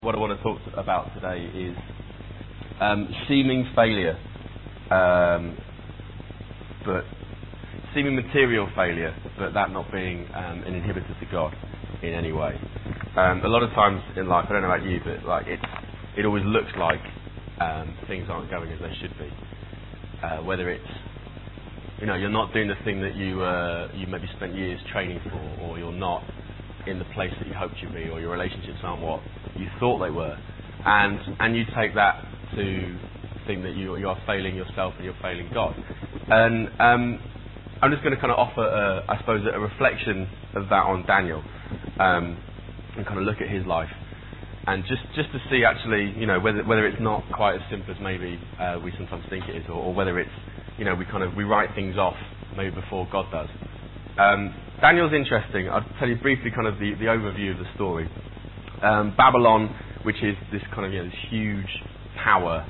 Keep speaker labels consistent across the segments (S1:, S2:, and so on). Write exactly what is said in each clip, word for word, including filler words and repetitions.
S1: What I want to talk about today is um, seeming failure, um, but seeming material failure, but that not being um, an inhibitor to God in any way. Um, a lot of times in life, I don't know about you, but like it, it always looks like um, things aren't going as they should be. Uh, whether it's, you know, you're not doing the thing that you uh, you maybe spent years training for, or you're not in the place that you hoped you'd be, or your relationships aren't what you thought they were, and and you take that to think that you you are failing yourself and you're failing God. And um, I'm just going to kind of offer, a, I suppose, a reflection of that on Daniel, um, and kind of look at his life, and just, just to see actually, you know, whether whether it's not quite as simple as maybe uh, we sometimes think it is, or, or whether it's, you know, we kind of we write things off maybe before God does. Um, Daniel's interesting. I'll tell you briefly kind of the, the overview of the story. Um, Babylon, which is this kind of, you know, this huge power,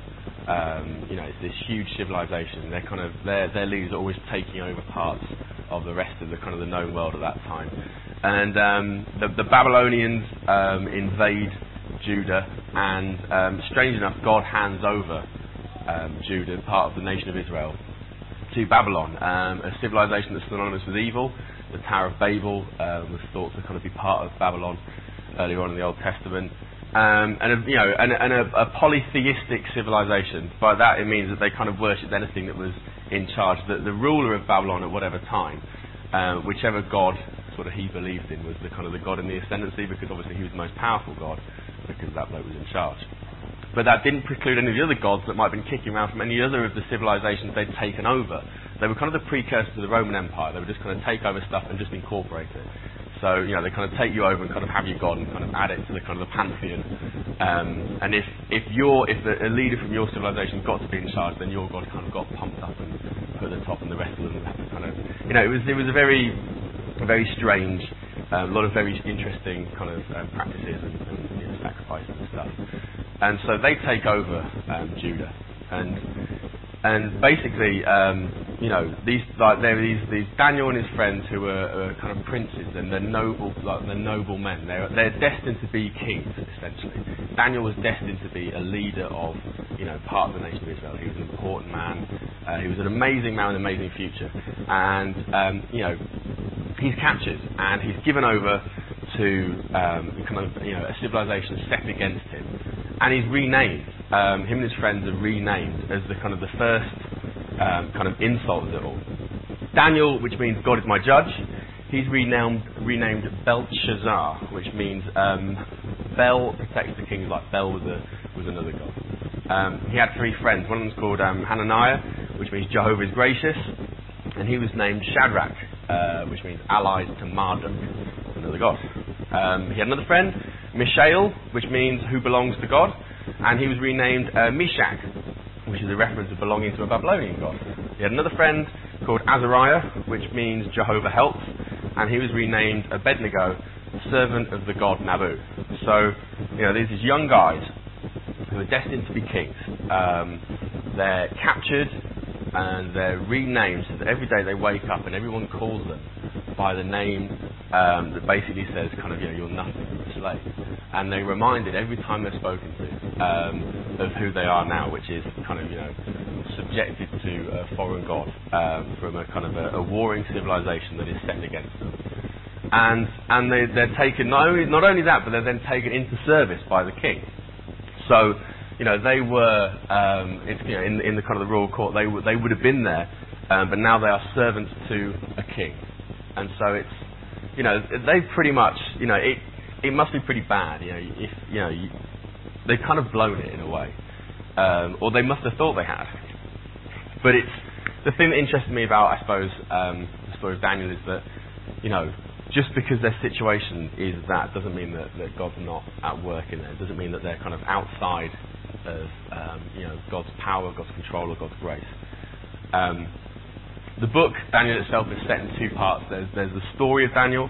S1: um, you know, it's this huge civilization. They're kind of their their leaders are always taking over parts of the rest of the kind of the known world at that time. And um, the, the Babylonians um, invade Judah, and um, strange enough, God hands over um, Judah, part of the nation of Israel, to Babylon, um, a civilization that's synonymous with evil. The Tower of Babel uh, was thought to kind of be part of Babylon earlier on in the Old Testament, um, and a, you know, and, and a, a polytheistic civilization. By that it means that they kind of worshipped anything that was in charge. The, the ruler of Babylon at whatever time, uh, whichever god sort of he believed in, was the kind of the god in the ascendancy, because obviously he was the most powerful god because that bloke was in charge. But that didn't preclude any of the other gods that might have been kicking around from any other of the civilizations they'd taken over. They were kind of the precursor to the Roman Empire. They would just kind of take over stuff and just incorporate it. So, you know, they kind of take you over and kind of have your god and kind of add it to the kind of the pantheon. Um, and if if you're if the, a leader from your civilization got to be in charge, then your god kind of got pumped up and put at the top, and the rest of them had to kind of, you know, it was it was a very very strange, um, a lot of very interesting kind of um, practices and, and you know, sacrifices and stuff. And so they take over um, Judah, and and basically, um, you know, these like there are these, these Daniel and his friends who are, are kind of princes, and they're noble, like they're noble men. They're they're destined to be kings, essentially. Daniel was destined to be a leader of, you know, part of the nation of Israel. He was an important man. Uh, he was an amazing man with an amazing future, and um, you know, he's captured and he's given over to um, kind of, you know, a civilization set against him. And he's renamed. Um, him and his friends are renamed as the kind of the first um, kind of insult of it all. Daniel, which means God is my judge, he's renamed renamed Belshazzar, which means um, Bel protects the kings, like Bel was a was another god. Um, he had three friends. One of them's called um, Hananiah, which means Jehovah is gracious, and he was named Shadrach, uh, which means allied to Marduk, another god. Um, he had another friend, Mishael, which means who belongs to God, and he was renamed uh, Meshach, which is a reference of belonging to a Babylonian god. He had another friend called Azariah, which means Jehovah helps, and he was renamed Abednego, servant of the god Nabu. So, you know, there's these young guys who are destined to be kings. Um, they're captured and they're renamed so that every day they wake up and everyone calls them by the name um, that basically says kind of, you know, you're nothing, you're a slave. And they're reminded every time they're spoken to um, of who they are now, which is kind of, you know, subjected to a foreign god um, from a kind of a, a warring civilization that is set against them. And and they, they're taken, not only, not only that, but they're then taken into service by the king. So, you know, they were, um, it's, you know, in, in the kind of the royal court, they, w- they would have been there, um, but now they are servants to a king. And so it's, you know, they've pretty much, you know, it it must be pretty bad, you know, if, you know, you, they've kind of blown it in a way. Um, or they must have thought they had. But it's, the thing that interests me about, I suppose, um, the story of Daniel is that, you know, just because their situation is that doesn't mean that, that God's not at work in there. It doesn't mean that they're kind of outside of, um, you know, God's power, God's control, or God's grace. Um, the book, Daniel itself, is set in two parts. There's, there's the story of Daniel,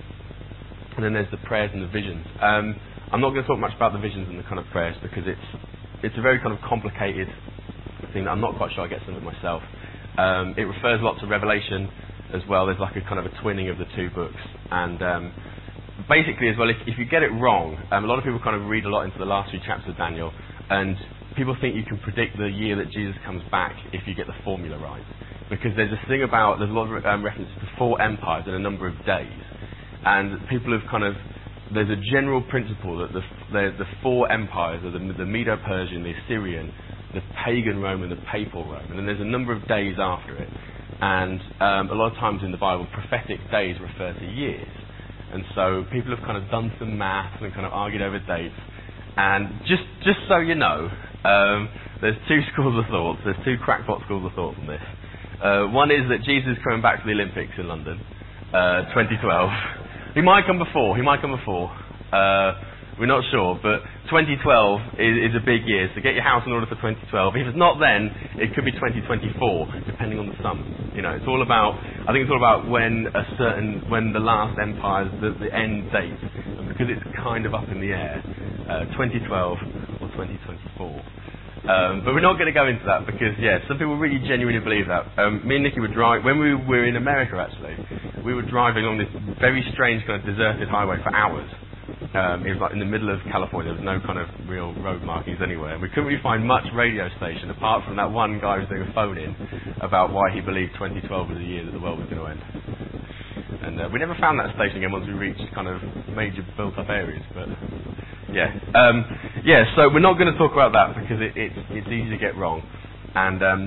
S1: and then there's the prayers and the visions. Um, I'm not going to talk much about the visions and the kind of prayers because it's it's a very kind of complicated thing that I'm not quite sure I get some of it myself. Um, it refers a lot to Revelation as well. There's like a kind of a twinning of the two books, and um, basically, as well, if, if you get it wrong, um, a lot of people kind of read a lot into the last few chapters of Daniel, and people think you can predict the year that Jesus comes back if you get the formula right. Because there's this thing about, there's a lot of um, references to four empires in a number of days. And people have kind of, there's a general principle that the the, the four empires are the, the Medo-Persian, the Assyrian, the pagan Rome, and the papal Rome. And then there's a number of days after it. And um, a lot of times in the Bible, prophetic days refer to years. And so people have kind of done some maths and kind of argued over dates. And just just so you know, um, there's two schools of thought. There's two crackpot schools of thought on this. Uh, one is that Jesus is coming back to the Olympics in London, uh, twenty twelve. He might come before. He might come before. Uh, we're not sure, but twenty twelve is, is a big year. So get your house in order for twenty twelve. If it's not then, it could be twenty twenty-four, depending on the sun. You know, it's all about. I think it's all about when a certain when the last empire's the, the end date, and because it's kind of up in the air, uh, twenty twelve or twenty twenty-four. Um, but we're not going to go into that because, yeah, some people really genuinely believe that. Um, me and Nikki would drive, when we were in America actually, we were driving on this very strange kind of deserted highway for hours. Um, it was like in the middle of California, there was no kind of real road markings anywhere. We couldn't really find much radio station apart from that one guy who was doing a phone in about why he believed twenty twelve was the year that the world was going to end. And uh, we never found that station again once we reached kind of major built-up areas, but... Yeah, um, yeah. So we're not going to talk about that because it, it's it's easy to get wrong. And um,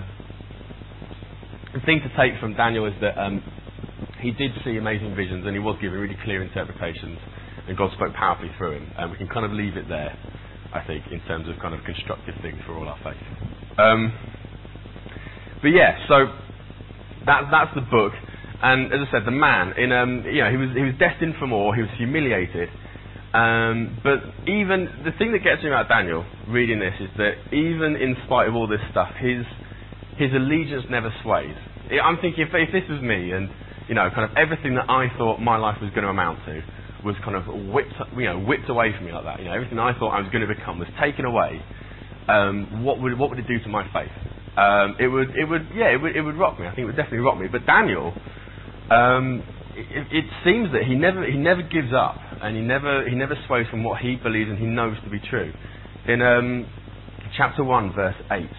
S1: the thing to take from Daniel is that um, he did see amazing visions and he was given really clear interpretations, and God spoke powerfully through him. And we can kind of leave it there, I think, in terms of kind of constructive things for all our faith. Um, but yeah, so that that's the book. And as I said, the man in um, you know he was he was destined for more. He was humiliated. Um, but even the thing that gets me about Daniel reading this is that even in spite of all this stuff, his his allegiance never sways. I'm thinking if, if this was me, and you know, kind of everything that I thought my life was going to amount to was kind of whipped, you know, whipped away from me like that. You know, everything I thought I was going to become was taken away. Um, what would what would it do to my faith? Um, it would it would yeah it would it would rock me. I think it would definitely rock me. But Daniel. Um, It, it seems that he never he never gives up, and he never he never sways from what he believes and he knows to be true. In um, chapter one, verse eight,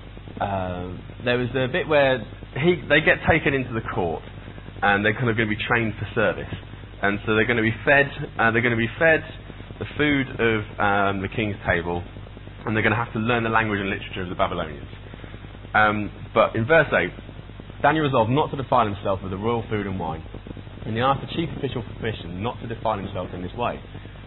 S1: uh, there was a bit where he they get taken into the court, and they're kind of going to be trained for service, and so they're going to be fed uh, they're going to be fed the food of um, the king's table, and they're going to have to learn the language and literature of the Babylonians. Um, but in verse eight, Daniel resolved not to defile himself with the royal food and wine. And he asked the chief official for permission not to defile himself in this way.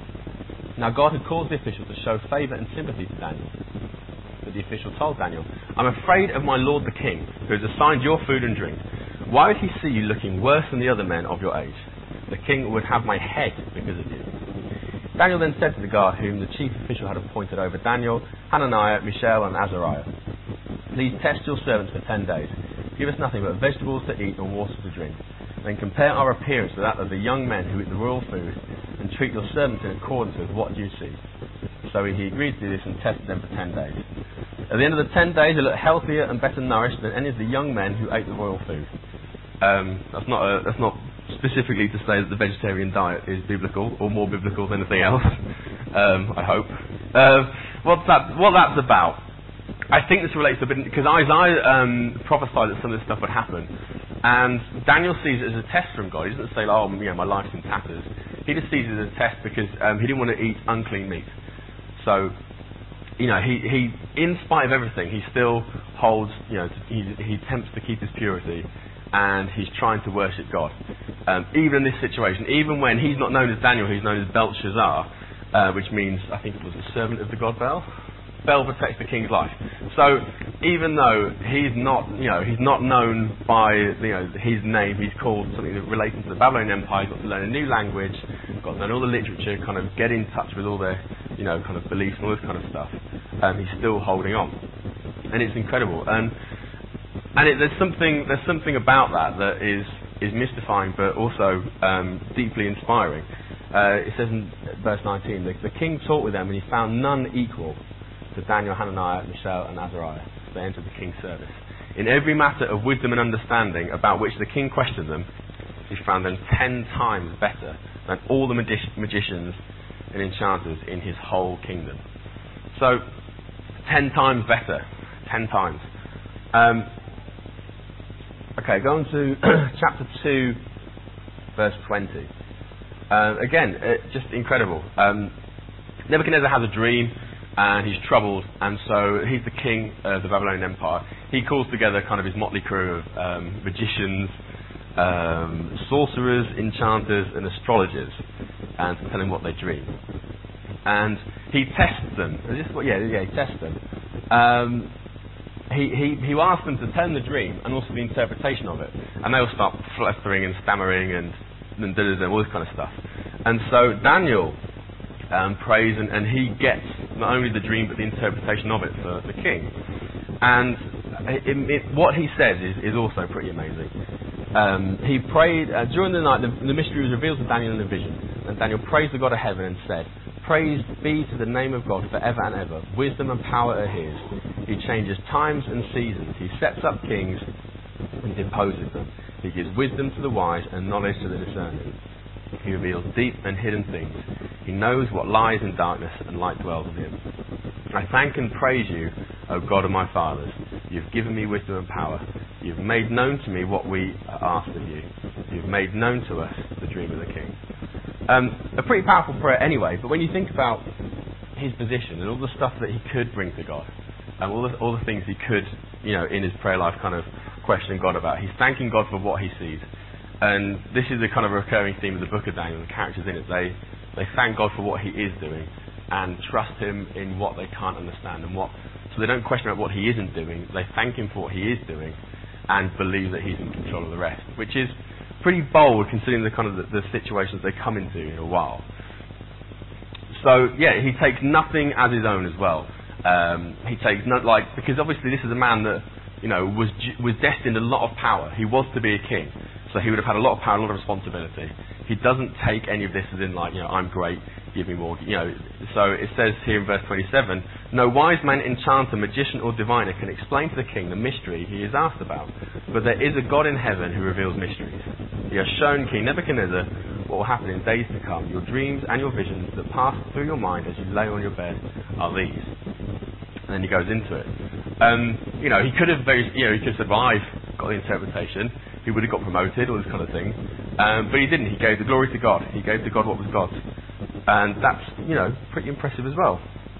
S1: Now God had caused the official to show favour and sympathy to Daniel. But the official told Daniel, I'm afraid of my lord the king, who has assigned your food and drink. Why would he see you looking worse than the other men of your age? The king would have my head because of you. Daniel then said to the guard whom the chief official had appointed over Daniel, Hananiah, Mishael and Azariah, please test your servants for ten days. Give us nothing but vegetables to eat and water to drink. Then compare our appearance with that of the young men who eat the royal food, and treat your servants in accordance with what you see. So he agreed to do this and tested them for ten days. At the end of the ten days, they looked healthier and better nourished than any of the young men who ate the royal food. Um, that's not a, that's not specifically to say that the vegetarian diet is biblical or more biblical than anything else. Um, I hope. Uh, what's that? What that's about? I think this relates a bit because Isaiah um, prophesied that some of this stuff would happen. And Daniel sees it as a test from God. He doesn't say, oh, you know, my life's in tatters. He just sees it as a test because um, he didn't want to eat unclean meat. So, you know, he, he, in spite of everything, he still holds, you know, he, he attempts to keep his purity, and he's trying to worship God. Um, even in this situation, even when he's not known as Daniel, he's known as Belshazzar, uh, which means, I think it was a servant of the god Bel. Bel protects the king's life. So even though he's not, you know, he's not known by, you know, his name, he's called something that relates to the Babylonian Empire. He's got to learn a new language, got to learn all the literature, kind of get in touch with all their, you know, kind of beliefs and all this kind of stuff. Um, he's still holding on, and it's incredible. And and it, there's something there's something about that that is is mystifying, but also um, deeply inspiring. Uh, it says in verse nineteen, the, the king talked with them, and he found none equal to Daniel, Hananiah, Mishael and Azariah. They entered the king's service. In every matter of wisdom and understanding about which the king questioned them, he found them ten times better than all the magi- magicians and enchanters in his whole kingdom. So, ten times better. Ten times. Um, okay, go on to chapter two, verse twenty. Uh, again, uh, just incredible. Um, Nebuchadnezzar has a dream, and he's troubled, and so he's the king of the Babylonian Empire. He calls together kind of his motley crew of um, magicians, um, sorcerers, enchanters, and astrologers, and to tell him what they dream. And he tests them. Is this what, yeah, yeah, he tests them. Um, he, he, he asks them to tell him the dream and also the interpretation of it. And they all start fluttering and stammering and, and, and all this kind of stuff. And so Daniel um, prays, and, and he gets not only the dream but the interpretation of it for the king. And it, it, what he says is, is also pretty amazing. Um, he prayed, uh, during the night, the, the mystery was revealed to Daniel in a vision. And Daniel praised the God of heaven and said, "Praise be to the name of God forever and ever. Wisdom and power are his. He changes times and seasons. He sets up kings and deposes them. He gives wisdom to the wise and knowledge to the discerning. He reveals deep and hidden things. He knows what lies in darkness, and light dwells in him. I thank and praise you, O God of my fathers. You've given me wisdom and power. You've made known to me what we asked of you. You've made known to us the dream of the king." Um, a pretty powerful prayer anyway, but when you think about his position and all the stuff that he could bring to God, and all the, all the things he could, you know, in his prayer life kind of question God about, he's thanking God for what he sees. And this is a kind of recurring theme of the book of Daniel, the characters in it. They, they thank God for what he is doing and trust him in what they can't understand. and what. So they don't question about what he isn't doing, they thank him for what he is doing and believe that he's in control of the rest, which is pretty bold considering the kind of the, the situations they come into in a while. So yeah, he takes nothing as his own as well. Um, he takes not like because obviously this is a man that you know was was destined a lot of power. He was to be a king, so he would have had a lot of power, a lot of responsibility. He doesn't take any of this as in like you know I'm great, give me more. You know, so it says here in verse twenty-seven, "No wise man, enchanter, magician, or diviner can explain to the king the mystery he is asked about. But there is a God in heaven who reveals mysteries. He has shown King Nebuchadnezzar what will happen in days to come. Your dreams and your visions that pass through your mind as you lay on your bed are these." And then he goes into it. Um, you know, he could have very, you know, he could have said, "Well, I've got the interpretation." He would have got promoted, all this kind of thing. Um, but he didn't. He gave the glory to God. He gave to God what was God's. And that's, you know, pretty impressive as well.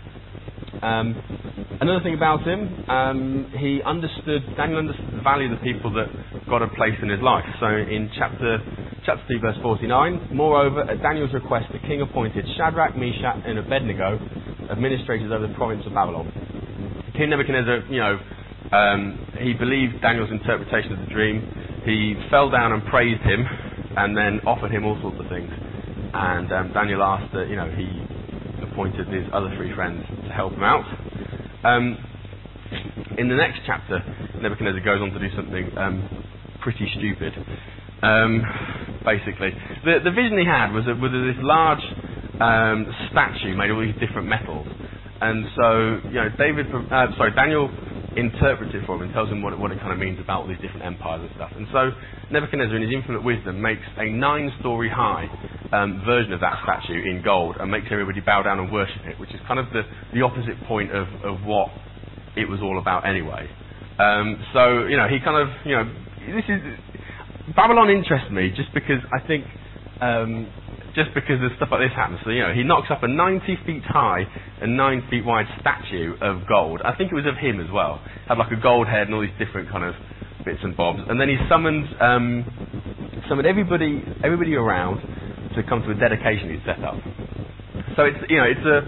S1: Um, another thing about him, um, he understood, Daniel understood the value of the people that God had placed in his life. So in chapter chapter three, verse forty-nine, "Moreover, at Daniel's request, the king appointed Shadrach, Meshach, and Abednego administrators over the province of Babylon." King Nebuchadnezzar, you know, um, he believed Daniel's interpretation of the dream. He fell down and praised him, and then offered him all sorts of things. And um, Daniel asked that, you know, he appointed his other three friends to help him out. Um, in the next chapter, Nebuchadnezzar goes on to do something um, pretty stupid. Um, basically, the the vision he had was, a, was this large um, statue made of all these different metals, and so you know, David, uh, sorry, Daniel interprets it for him and tells him what it, what it kind of means about all these different empires and stuff. And so Nebuchadnezzar, in his infinite wisdom, makes a nine-story high um, version of that statue in gold and makes everybody bow down and worship it, which is kind of the, the opposite point of, of what it was all about anyway. Um, so, you know, he kind of, you know, this is... Babylon interests me just because I think... Um, just because of stuff like this happens. So, you know, he knocks up a ninety feet high and nine feet wide statue of gold. I think it was of him as well. Had like a gold head and all these different kind of bits and bobs. And then he summoned um, summoned everybody everybody around to come to a dedication he'd set up. So it's you know it's a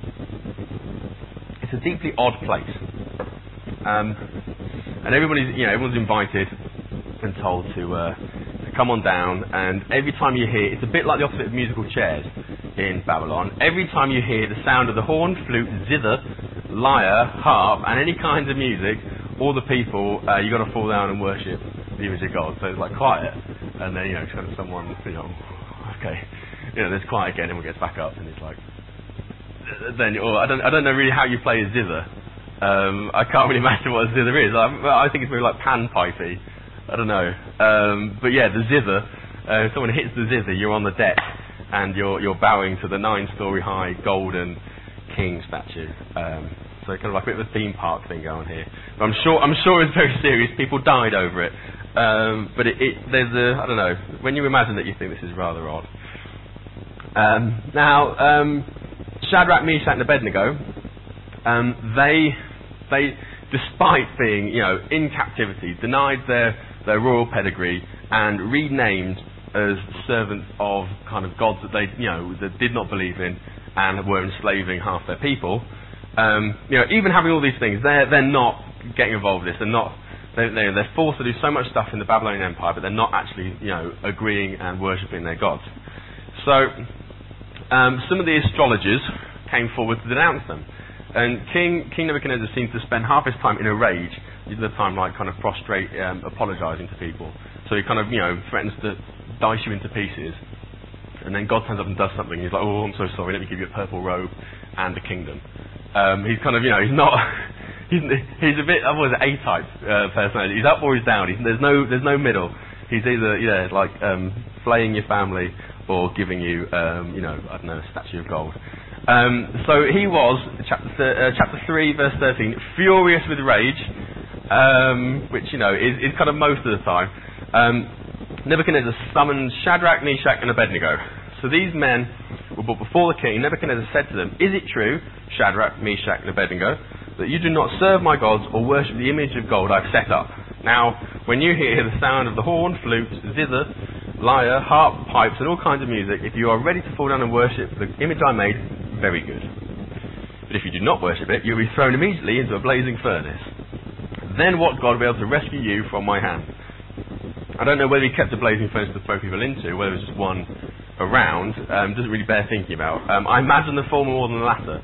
S1: it's a deeply odd place. Um, and everybody's you know everyone's invited and told to. Uh, come on down, and every time you hear, it's a bit like the opposite of musical chairs in Babylon, every time you hear the sound of the horn, flute, zither, lyre, harp, and any kinds of music, all the people, uh, you've got to fall down and worship the image of God. So it's like quiet, and then, you know, kind of someone, you know, okay, you know, there's quiet again, everyone gets back up, and it's like, then, or I don't, I don't know really how you play a zither. Um, I can't really imagine what a zither is. I, I think it's maybe like panpipey. I don't know. Um, but yeah, the zither. Uh, if someone hits the zither, you're on the deck, and you're you're bowing to the nine-story high golden king statue. Um, so kind of like a bit of a theme park thing going here. But I'm sure I'm sure it's very serious. People died over it. Um, but it, it, there's a I don't know. When you imagine that, you think this is rather odd. Um, now, um, Shadrach, Meshach, and Abednego, um, they they despite being you know in captivity, denied their their royal pedigree and renamed as servants of kind of gods that they you know that did not believe in and were enslaving half their people. Um, you know, even having all these things, they're they're not getting involved with this. They're not. They're, they're forced to do so much stuff in the Babylonian Empire, but they're not actually, you know, agreeing and worshipping their gods. So, um, some of the astrologers came forward to denounce them. And King King Nebuchadnezzar seems to spend half his time in a rage, the time like kind of prostrate, um, apologising to people. So he kind of, you know, threatens to dice you into pieces. And then God turns up and does something. He's like, oh, I'm so sorry, let me give you a purple robe and a kingdom. Um, he's kind of, you know, he's not... He's, he's a bit, what is it, A-type uh, personality. He's up or he's down. He's, there's no, there's no middle. He's either, yeah, like um, flaying your family or giving you, um, you know, I don't know, a statue of gold. Um, so he was, chapter uh, chapter three, verse thirteen, furious with rage, um, which you know is, is kind of most of the time. Um, Nebuchadnezzar summoned Shadrach, Meshach, and Abednego. So these men were brought before the king. Nebuchadnezzar said to them, "Is it true, Shadrach, Meshach, and Abednego, that you do not serve my gods or worship the image of gold I've set up? Now, when you hear the sound of the horn, flute, zither, lyre, harp, pipes, and all kinds of music, if you are ready to fall down and worship the image I made, very good. But if you do not worship it, you will be thrown immediately into a blazing furnace. Then what God will be able to rescue you from my hand?" I don't know whether he kept a blazing furnace to throw people into, whether it was just one around. Um, doesn't really bear thinking about. Um, I imagine the former more than the latter.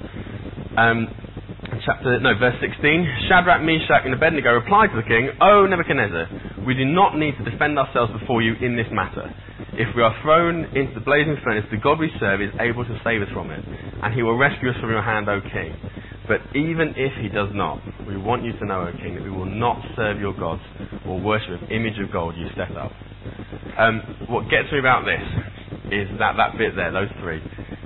S1: Um, Chapter no, verse sixteen. Shadrach, Meshach, and Abednego replied to the king, "O Nebuchadnezzar, we do not need to defend ourselves before you in this matter. If we are thrown into the blazing furnace, the God we serve is able to save us from it, and he will rescue us from your hand, O king. But even if he does not, we want you to know, O king, that we will not serve your gods or worship an image of gold you set up." Um, what gets me about this is that that bit there, those three.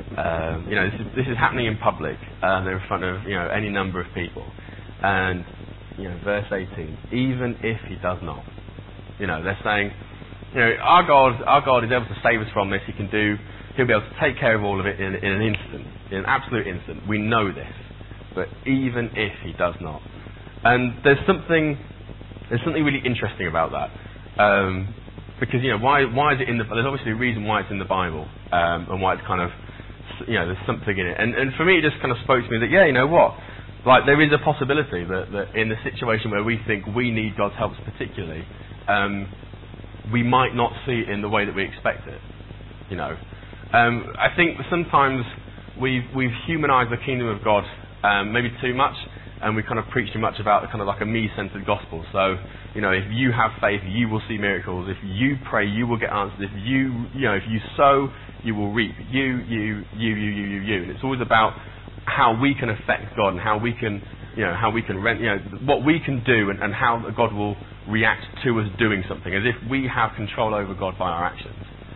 S1: Um, you know, this is, this is happening in public. Uh, they're in front of you know any number of people, and you know, verse eighteen. Even if he does not, you know, they're saying, you know, our God, our God is able to save us from this. He can do. He'll be able to take care of all of it in, in an instant, in an absolute instant. We know this, but even if he does not, and there's something, there's something really interesting about that. Um, because you know, why why is it in the? There's obviously a reason why it's in the Bible, um, and why it's kind of. You know, there's something in it, and and for me, it just kind of spoke to me that yeah, you know what, like there is a possibility that, that in the situation where we think we need God's help particularly, um, we might not see it in the way that we expect it. You know, um, I think sometimes we've we've humanised the kingdom of God um, maybe too much, and we kind of preach too much about kind of like a me-centered gospel. So you know, if you have faith, you will see miracles. If you pray, you will get answers. If you you know, if you sow, you will reap. You, you, you, you, you, you, you. And it's always about how we can affect God and how we can, you know, how we can rent, you know, what we can do and, and how God will react to us doing something, as if we have control over God by our actions.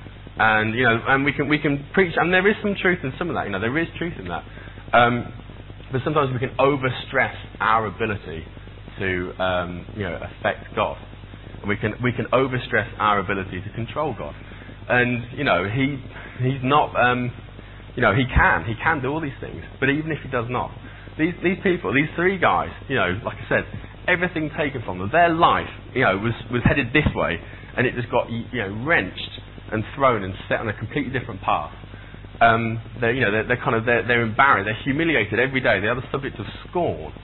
S1: And you know, and we can we can preach, and there is some truth in some of that. You know, there is truth in that. Um, but sometimes we can overstress our ability to, um, you know, affect God. And we can we can overstress our ability to control God. And you know, he he's not, um, you know, he can he can do all these things. But even if he does not, these these people, these three guys, you know, like I said, everything taken from them, their life, you know, was was headed this way, and it just got you know wrenched and thrown and set on a completely different path. Um, they're you know they're, they're kind of they're, they're embarrassed, they're humiliated every day. They are the subject of scorn.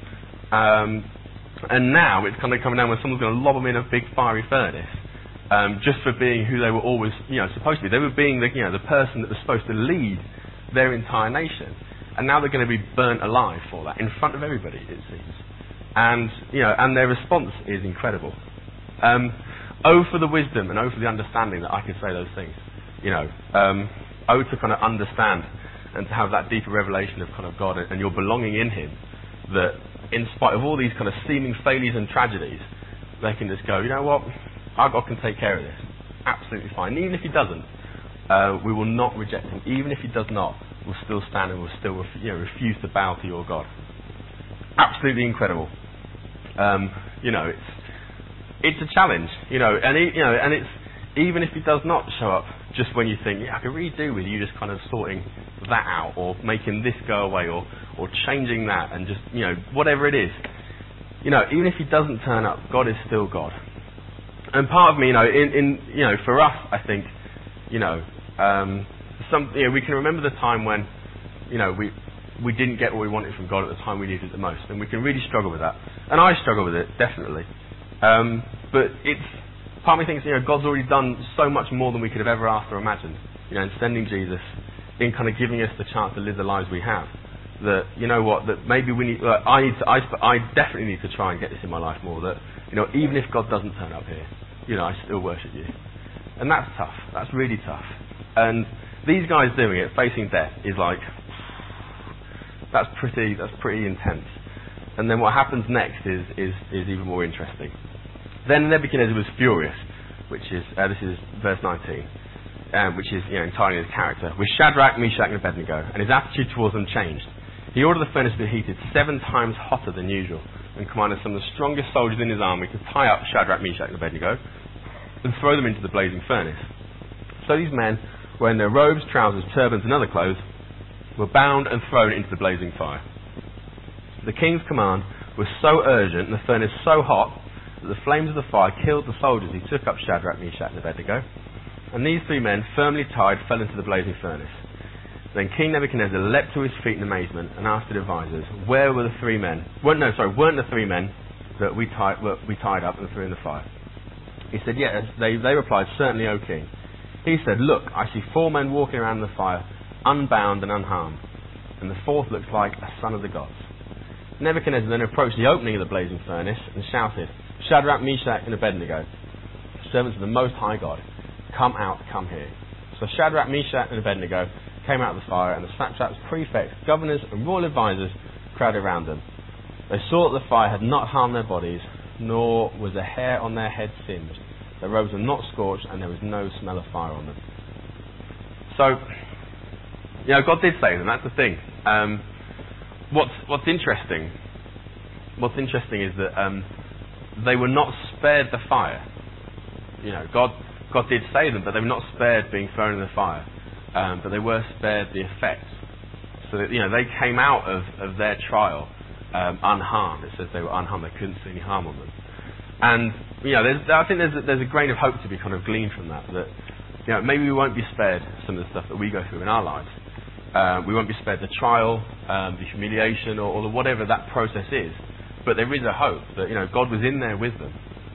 S1: Um, and now it's kind of coming down when someone's going to lob them in a big fiery furnace. Um, just for being who they were always, you know, supposed to be. They were being the, you know, the person that was supposed to lead their entire nation, and now they're going to be burnt alive for that in front of everybody, it seems. And you know, and their response is incredible. Um, oh, for the wisdom and oh, for the understanding that I can say those things. You know, um, oh, to kind of understand and to have that deeper revelation of kind of God and, and your belonging in Him. That in spite of all these kind of seeming failures and tragedies, they can just go, you know what? Our God can take care of this. absolutely fine. And even if he doesn't, uh, we will not reject him. Even if he does not, we'll still stand and we'll still ref- you know, refuse to bow to your God. Absolutely incredible. Um, you know, it's it's a challenge. You know, and he, you know, and it's even if he does not show up just when you think, yeah, I could really do with you just kind of sorting that out, or making this go away, or or changing that, and just, you know, whatever it is. You know, even if he doesn't turn up, God is still God. And part of me, you know, in, in you know, for us, I think, you know, um, some, you know, we can remember the time when, you know, we we didn't get what we wanted from God at the time we needed it the most, and we can really struggle with that. And I struggle with it, definitely. Um, but it's, part of me thinks, you know, God's already done so much more than we could have ever asked or imagined, you know, in sending Jesus, in kind of giving us the chance to live the lives we have. That, you know what, that maybe we need, uh, I need to, I, I definitely need to try and get this in my life more, that, you know, even if God doesn't turn up here, you know, I still worship you. And that's tough. That's really tough. And these guys doing it, facing death, is like, that's pretty, that's pretty intense. And then what happens next is, is, is even more interesting. Then Nebuchadnezzar was furious, which is, uh, this is verse nineteen. Um, which is, you know, entirely his character, with Shadrach, Meshach and Abednego, and his attitude towards them changed. He ordered the furnace to be heated seven times hotter than usual, and commanded some of the strongest soldiers in his army to tie up Shadrach, Meshach and Abednego and throw them into the blazing furnace. So these men, wearing their robes, trousers, turbans and other clothes, were bound and thrown into the blazing fire. The king's command was so urgent and the furnace so hot that the flames of the fire killed the soldiers who took up Shadrach, Meshach and Abednego. And these three men, firmly tied, fell into the blazing furnace. Then King Nebuchadnezzar leapt to his feet in amazement and asked his advisors, where were the three men? Weren't, no, sorry, weren't the three men that we tied, were, we tied up and threw in the fire? He said, yes. They, they replied, certainly, O king. He said, look, I see four men walking around in the fire, unbound and unharmed, and the fourth looks like a son of the gods. Nebuchadnezzar then approached the opening of the blazing furnace and shouted, Shadrach, Meshach and Abednego, servants of the Most High God, come out, come here. So Shadrach, Meshach and Abednego came out of the fire, and the satraps, prefects, governors and royal advisors crowded around them. They saw that the fire had not harmed their bodies, nor was a hair on their heads singed. Their robes were not scorched, and there was no smell of fire on them. So, you know, God did save them, that's the thing. Um, what's, what's interesting, what's interesting is that um, they were not spared the fire. You know, God God did save them, but they were not spared being thrown in the fire. Um, but they were spared the effects. So that, you know, they came out of, of their trial um, unharmed. It says they were unharmed. They couldn't see any harm on them. And, you know, there's, I think there's a, there's a grain of hope to be kind of gleaned from that. That, you know, maybe we won't be spared some of the stuff that we go through in our lives. Uh, we won't be spared the trial, um, the humiliation, or, or the whatever that process is. But there is a hope that, you know, God was in there with them.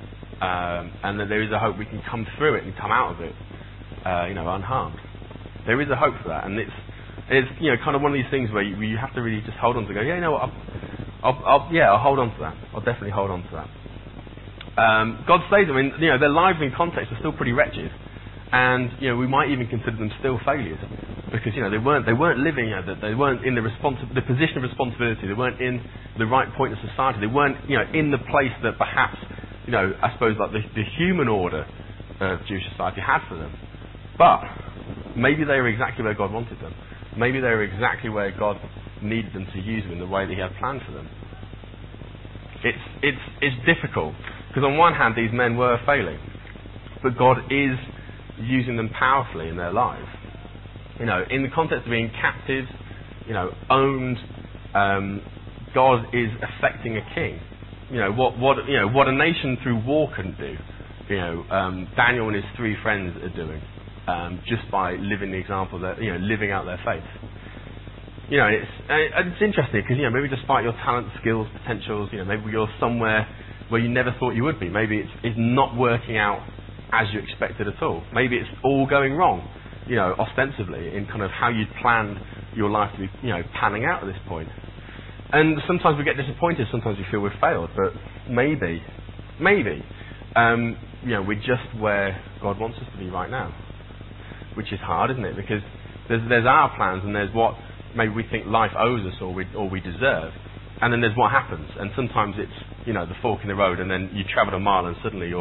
S1: Um, and that there is a hope we can come through it and come out of it, uh, you know, unharmed. There is a hope for that, and it's, it's, you know, kind of one of these things where you, where you have to really just hold on to go, yeah, you know what, I'll, I'll, I'll, yeah, I'll hold on to that. I'll definitely hold on to that. Um, God saves them. I mean, you know, their lives in context are still pretty wretched, and you know, we might even consider them still failures because, you know, they weren't, they weren't living, you know, they weren't in the responsi- the position of responsibility. They weren't in the right point of society. They weren't, you know, in the place that perhaps, you know, I suppose like the, the human order of Jewish society had for them. But maybe they were exactly where God wanted them. Maybe they were exactly where God needed them to use them in the way that He had planned for them. It's it's it's difficult because on one hand these men were failing, but God is using them powerfully in their lives. You know, in the context of being captives, you know, owned, um, God is affecting a king. You know, what, what, you know, what a nation through war couldn't do, you know, um, Daniel and his three friends are doing, um, just by living the example that, you know, living out their faith. You know, it's, uh, it's interesting because, you know, maybe despite your talent, skills, potentials, you know, maybe you're somewhere where you never thought you would be. Maybe it's, it's not working out as you expected at all. Maybe it's all going wrong, you know, ostensibly in kind of how you'd planned your life to be, you know, panning out at this point. And sometimes we get disappointed, sometimes we feel we've failed, but maybe, maybe, um, you know, we're just where God wants us to be right now. Which is hard, isn't it? Because there's there's our plans and there's what maybe we think life owes us or we or we deserve. And then there's what happens. And sometimes it's, you know, the fork in the road and then you travel a mile and suddenly you're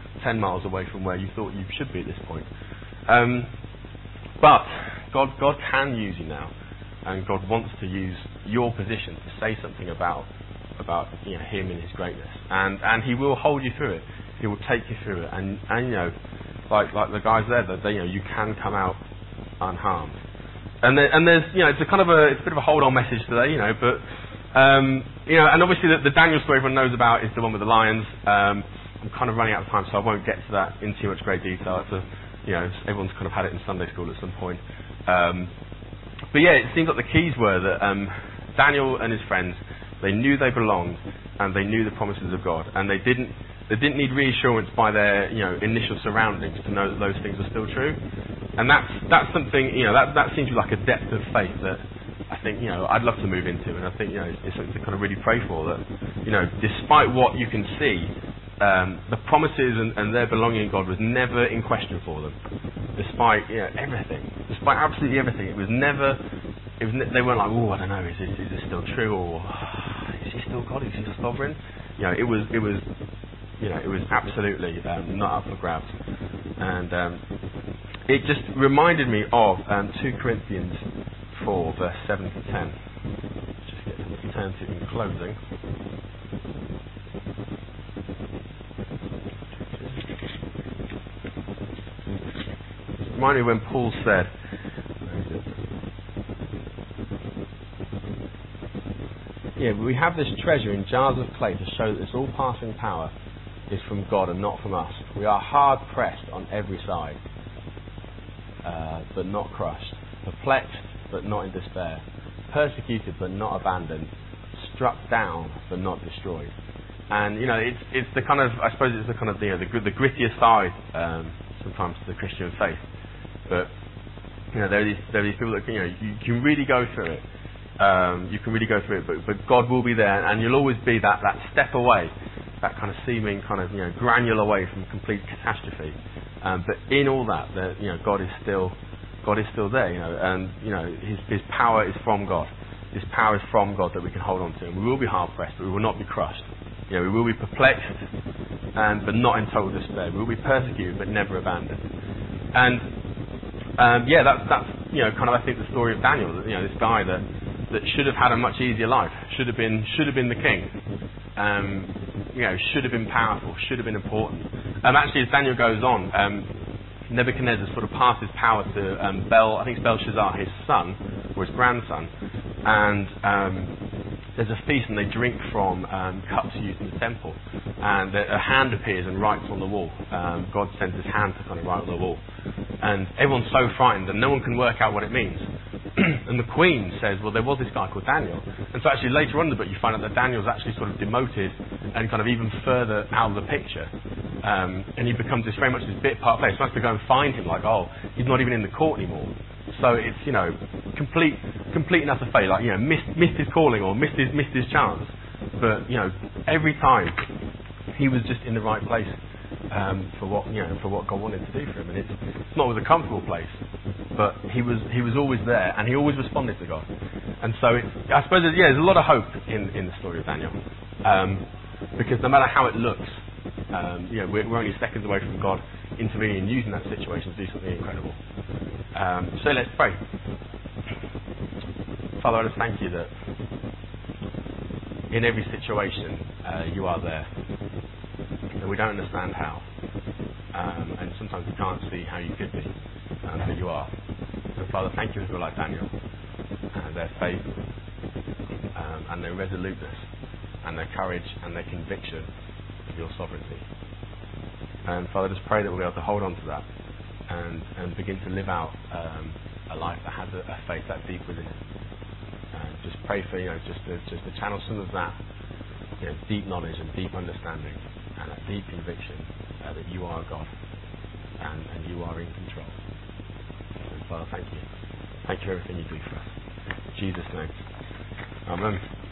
S1: ten miles away from where you thought you should be at this point. Um, but God, God can use you now, and God wants to use your position to say something about about you know Him and His greatness, and and He will hold you through it. He will take you through it, and and you know, like like the guys there, that they, you know you can come out unharmed. And there, and there's you know it's a kind of a it's a bit of a hold on message today, you know, but um, you know, and obviously the, the Daniel story everyone knows about is the one with the lions. Um, I'm kind of running out of time, so I won't get to that in too much great detail. It's a, you know, everyone's kind of had it in Sunday school at some point. Um, but yeah, it seems like the keys were that um, Daniel and his friends, they knew they belonged, and they knew the promises of God, and they didn't they didn't need reassurance by their you know initial surroundings to know that those things were still true. And that's that's something you know that that seems like a depth of faith that I think you know I'd love to move into, and I think you know it's, it's something to kind of really pray for, that you know despite what you can see. Um, the promises and, and their belonging in God was never in question for them, despite you know, everything, despite absolutely everything. It was never. It was. Ne- they weren't like, oh, I don't know, is this, is this still true, or oh, is He still God? Is He still sovereign? You know, it was. It was. You know, it was absolutely um, not up for grabs, and um, it just reminded me of um, two Corinthians four, verse seven to ten. Just get to turn to in closing. Remind me when Paul said, yeah, we have this treasure in jars of clay to show that this all-passing power is from God and not from us. We are hard pressed on every side, uh, but not crushed, perplexed but not in despair, persecuted but not abandoned, struck down but not destroyed. And you know, it's it's the kind of I suppose it's the kind of you know, the the grittier side um, sometimes to the Christian faith. But you know, there are these there are these people that you know you can really go through it. Um, you can really go through it, but but God will be there, and you'll always be that, that step away, that kind of seeming kind of you know granule away from complete catastrophe. Um, but in all that, the, you know, God is still God is still there. You know, and you know His His power is from God. His power is from God that we can hold on to, and we will be hard pressed, but we will not be crushed. You know, we will be perplexed, and but not in total despair. We will be persecuted, but never abandoned. And Um, yeah, that's that's you know kind of I think the story of Daniel. You know, this guy that, that should have had a much easier life, should have been should have been the king, um, you know, should have been powerful, should have been important. Um, actually, as Daniel goes on, um, Nebuchadnezzar sort of passes power to um, Bel, I think it's Belshazzar, his son or his grandson, and um, there's a feast and they drink from um, cups used in the temple, and a, a hand appears and writes on the wall. Um, God sends His hand to kind of write on the wall. And everyone's so frightened and no one can work out what it means. And the queen says, well, there was this guy called Daniel. And so actually later on in the book you find out that Daniel's actually sort of demoted and kind of even further out of the picture. Um, and he becomes this very much this bit part player. So I have to go and find him like, oh, he's not even in the court anymore. So it's, you know, complete complete and utter failure. Like, you know, missed, missed his calling or missed his, missed his chance. But, you know, every time he was just in the right place. Um, for what you know, for what God wanted to do for him, and it's, it's not with a comfortable place, but he was he was always there, and he always responded to God. And so, it's, I suppose, there's, yeah, there's a lot of hope in, in the story of Daniel, um, because no matter how it looks, um, you know, we're, we're only seconds away from God intervening and using that situation to do something incredible. Um, so let's pray. Father, I just thank you that in every situation uh, you are there. And we don't understand how, um, and sometimes we can't see how you could be, um, but you are. And Father, thank you for people like Daniel, and their faith, um, and their resoluteness, and their courage, and their conviction of your sovereignty. And Father, just pray that we'll be able to hold on to that, and, and begin to live out um, a life that has a, a faith that deep within it. And just pray for, you know, just to, just to channel some of that, you know, deep knowledge and deep understanding, and that deep conviction uh, that you are God and, and you are in control. And Father, thank you. Thank you for everything you do for us. In Jesus' name. Amen.